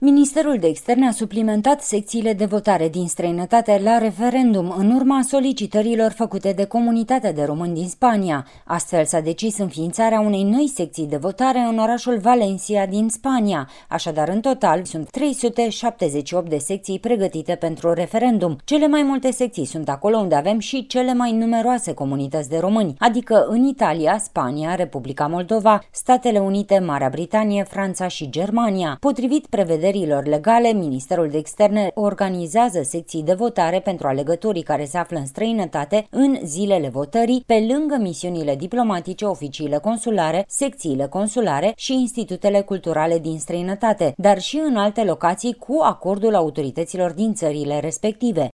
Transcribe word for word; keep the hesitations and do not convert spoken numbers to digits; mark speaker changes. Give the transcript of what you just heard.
Speaker 1: Ministerul de Externe a suplimentat secțiile de votare din străinătate la referendum în urma solicitărilor făcute de comunitatea de români din Spania. Astfel s-a decis înființarea unei noi secții de votare în orașul Valencia din Spania. Așadar, în total, sunt trei sute șaptezeci și opt de secții pregătite pentru referendum. Cele mai multe secții sunt acolo unde avem și cele mai numeroase comunități de români, adică în Italia, Spania, Republica Moldova, Statele Unite, Marea Britanie, Franța și Germania. Potrivit prevederilor legale, Ministerul de Externe organizează secții de votare pentru alegătorii care se află în străinătate în zilele votării, pe lângă misiunile diplomatice, oficiile consulare, secțiile consulare și institutele culturale din străinătate, dar și în alte locații cu acordul autorităților din țările respective.